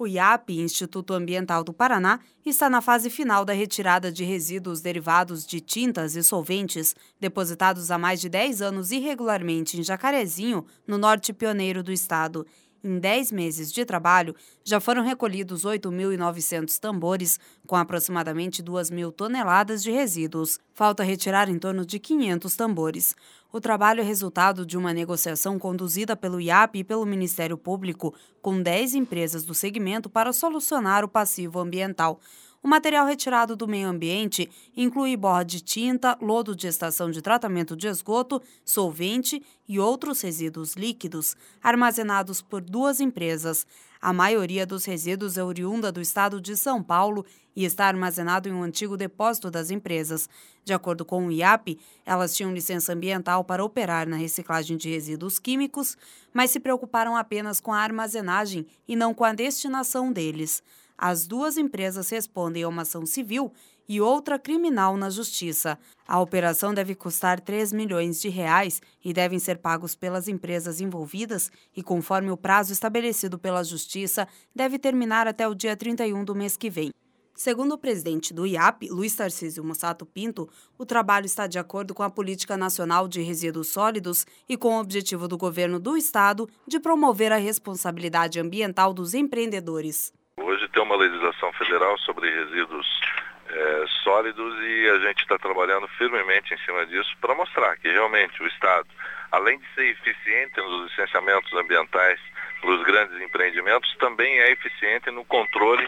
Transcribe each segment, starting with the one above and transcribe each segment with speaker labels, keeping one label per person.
Speaker 1: O IAP, Instituto Ambiental do Paraná, está na fase final da retirada de resíduos derivados de tintas e solventes depositados há mais de 10 anos irregularmente em Jacarezinho, no norte pioneiro do estado. Em 10 meses de trabalho, já foram recolhidos 8.900 tambores, com aproximadamente 2.000 toneladas de resíduos. Falta retirar em torno de 500 tambores. O trabalho é resultado de uma negociação conduzida pelo IAP e pelo Ministério Público com 10 empresas do segmento para solucionar o passivo ambiental. O material retirado do meio ambiente inclui borra de tinta, lodo de estação de tratamento de esgoto, solvente e outros resíduos líquidos armazenados por 2 empresas. A maioria dos resíduos é oriunda do estado de São Paulo e está armazenado em um antigo depósito das empresas. De acordo com o IAP, elas tinham licença ambiental para operar na reciclagem de resíduos químicos, mas se preocuparam apenas com a armazenagem e não com a destinação deles. As 2 empresas respondem a uma ação civil e outra criminal na Justiça. A operação deve custar R$3 milhões e devem ser pagos pelas empresas envolvidas e, conforme o prazo estabelecido pela Justiça, deve terminar até o dia 31 do mês que vem. Segundo o presidente do IAP, Luiz Tarcísio Mussato Pinto, o trabalho está de acordo com a Política Nacional de Resíduos Sólidos e com o objetivo do governo do estado de promover a responsabilidade ambiental dos empreendedores.
Speaker 2: Hoje tem uma legislação federal sobre resíduos sólidos e a gente está trabalhando firmemente em cima disso para mostrar que realmente o Estado, além de ser eficiente nos licenciamentos ambientais para os grandes empreendimentos, também é eficiente no controle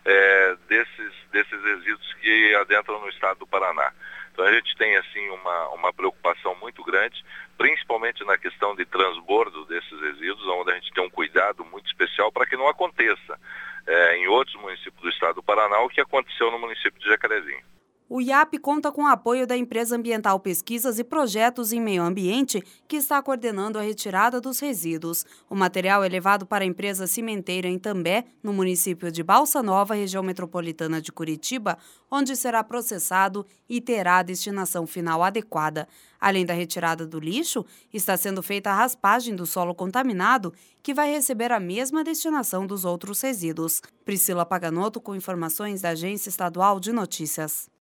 Speaker 2: desses resíduos que adentram no Estado do Paraná. Então a gente tem assim uma preocupação muito grande, principalmente na questão de transbordo desses resíduos, onde a gente tem um cuidado muito especial para que não aconteça em outros municípios do estado do Paraná o que aconteceu no município de Jacarezinho.
Speaker 1: O IAP conta com o apoio da empresa Ambiental Pesquisas e Projetos em Meio Ambiente, que está coordenando a retirada dos resíduos. O material é levado para a empresa cimenteira em També, no município de Balsa Nova, região metropolitana de Curitiba, onde será processado e terá a destinação final adequada. Além da retirada do lixo, está sendo feita a raspagem do solo contaminado, que vai receber a mesma destinação dos outros resíduos. Priscila Paganotto, com informações da Agência Estadual de Notícias.